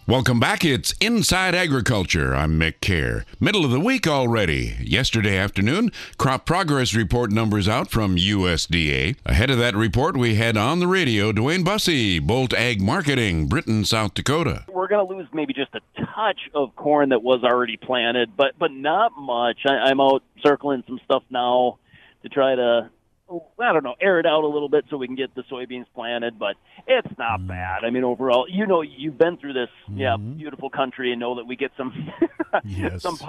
Welcome back. It's Inside Agriculture. I'm Mick Kerr. Middle of the week already. Yesterday afternoon, crop progress report numbers out from USDA. Ahead of that report, we had on the radio Dwayne Bussey, Bolt Ag Marketing, Britton, South Dakota. We're going to lose maybe just a touch of corn that was already planted, but not much. I'm out circling some stuff now to try to, air it out a little bit so we can get the soybeans planted, but it's not bad. I mean, overall, you've been through this, beautiful country and know that we get some, some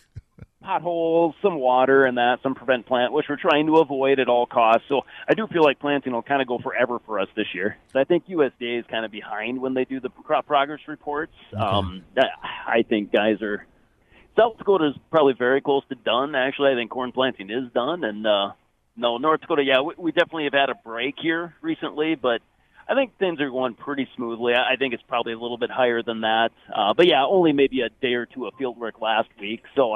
potholes, some water and some prevent plant, which we're trying to avoid at all costs. So I do feel like planting will kind of go forever for us this year. So I think USDA is kind of behind when they do the crop progress reports. Okay. I think South Dakota is probably very close to done. Actually, I think corn planting is done, and no, North Dakota, we definitely have had a break here recently, but I think things are going pretty smoothly. I think it's probably a little bit higher than that. Only maybe a day or two of field work last week. So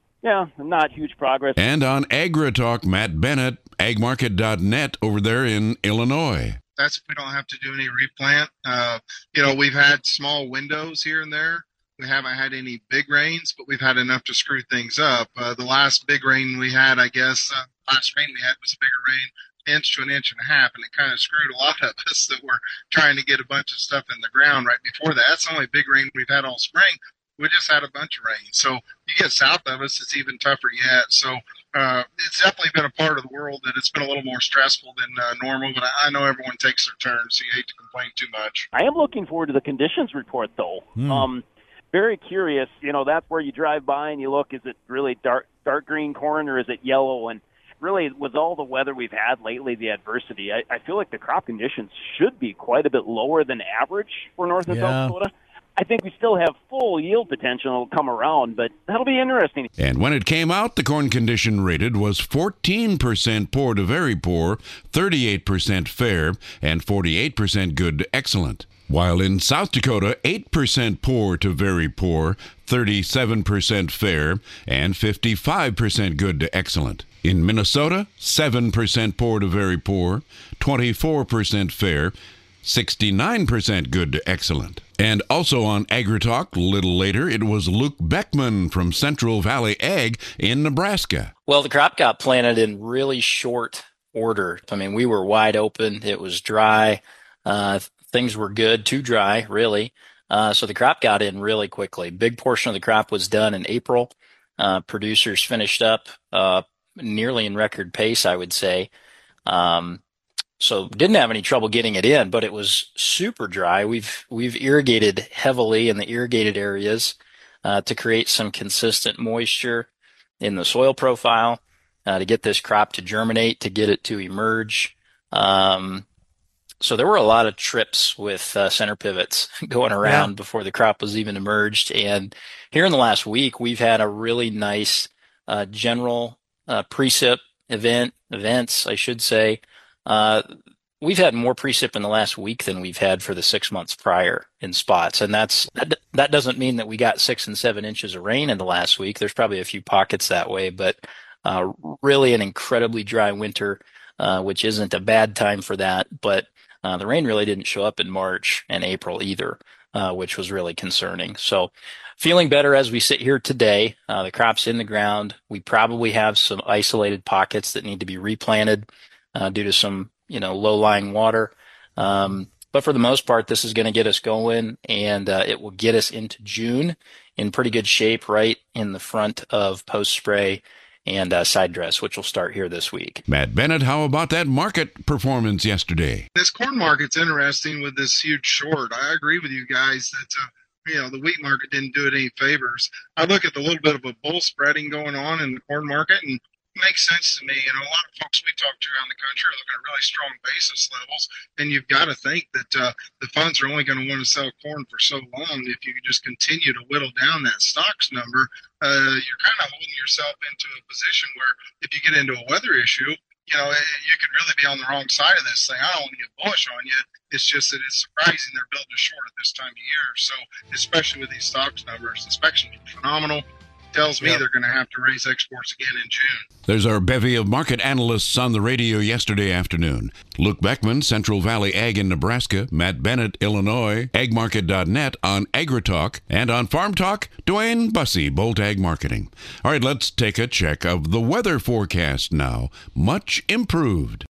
not huge progress. And on AgriTalk, Matt Bennett, agmarket.net over there in Illinois. That's if we don't have to do any replant. We've had small windows here and there. We haven't had any big rains, but we've had enough to screw things up. The last big rain we had, last rain we had was a bigger rain, inch to an inch and a half, and it kind of screwed a lot of us that were trying to get a bunch of stuff in the ground right before that. That's the only big rain we've had all spring. We just had a bunch of rain. So you get south of us, it's even tougher yet. So it's definitely been a part of the world that it's been a little more stressful than normal, but I know everyone takes their turn, so you hate to complain too much. I am looking forward to the conditions report, though. Very curious. That's where you drive by and you look, is it really dark green corn or is it yellow? And really, with all the weather we've had lately, the adversity, I feel like the crop conditions should be quite a bit lower than average for North and South Dakota. I think we still have full yield potential to come around, but that'll be interesting. And when it came out, the corn condition rated was 14% poor to very poor, 38% fair, and 48% good to excellent. While in South Dakota, 8% poor to very poor, 37% fair, and 55% good to excellent. In Minnesota, 7% poor to very poor, 24% fair, 69% good to excellent. And also on AgriTalk, a little later, it was Luke Beckman from Central Valley Ag in Nebraska. Well, the crop got planted in really short order. I mean, we were wide open. It was dry. Things were good, too dry, really. So the crop got in really quickly. Big portion of the crop was done in April. Producers finished up nearly in record pace, I would say. So didn't have any trouble getting it in, but it was super dry. We've irrigated heavily in the irrigated areas to create some consistent moisture in the soil profile to get this crop to germinate, to get it to emerge. So there were a lot of trips with center pivots going around before the crop was even emerged. And here in the last week, we've had a really nice general precip events, I should say. We've had more precip in the last week than we've had for the 6 months prior in spots. And that doesn't mean that we got 6 and 7 inches of rain in the last week. There's probably a few pockets that way, but really an incredibly dry winter, which isn't a bad time for that. But the rain really didn't show up in March and April either, which was really concerning. So feeling better as we sit here today. The crop's in the ground. We probably have some isolated pockets that need to be replanted due to some, low-lying water. But for the most part, this is going to get us going, and it will get us into June in pretty good shape right in the front of post-spray and side dress, which will start here this week. Matt Bennett, how about that market performance yesterday? This corn market's interesting with this huge short. I agree with you guys that the wheat market didn't do it any favors. I look at the little bit of a bull spreading going on in the corn market, and it makes sense to me. A lot of folks we talk to around the country are looking at really strong basis levels, and you've got to think that the funds are only going to want to sell corn for so long. If you just continue to whittle down that stocks number, you're kind of holding yourself into a position where if you get into a weather issue, you could really be on the wrong side of this thing. I don't want to get bullish on you. It's just that it's surprising they're building a short at this time of year. So especially with these stocks numbers, inspection is phenomenal. tells me they're going to have to raise exports again in June. There's our bevy of market analysts on the radio yesterday afternoon. Luke Beckman, Central Valley Ag in Nebraska. Matt Bennett, Illinois. AgMarket.net on AgriTalk. And on Farm Talk, Dwayne Bussey, Bolt Ag Marketing. All right, let's take a check of the weather forecast now. Much improved.